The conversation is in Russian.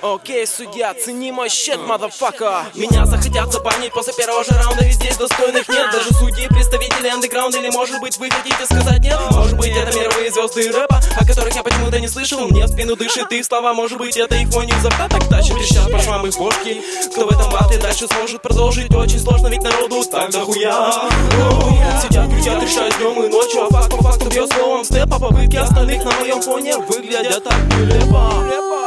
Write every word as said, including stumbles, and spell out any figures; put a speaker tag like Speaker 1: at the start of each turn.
Speaker 1: Окей, судья, цени мой щит, motherfucker. Меня захотят забанить после первого же раунда, ведь здесь достойных нет. Даже судьи, представители андеграунда, или может быть вы хотите сказать нет? Может быть это мировые звезды рэпа, о которых я почему-то не слышал. Мне в спину дышит их слова, может быть это их вонь изо рта. Так дальше трещат по швам их бошки. Кто в этом батле дальше сможет продолжить? Очень сложно, ведь народу так дохуя. Сидят, кричат, решают днем и ночью, а факт по факту бьет словом степ. А попытки остальных на моем фоне выглядят так нелепо.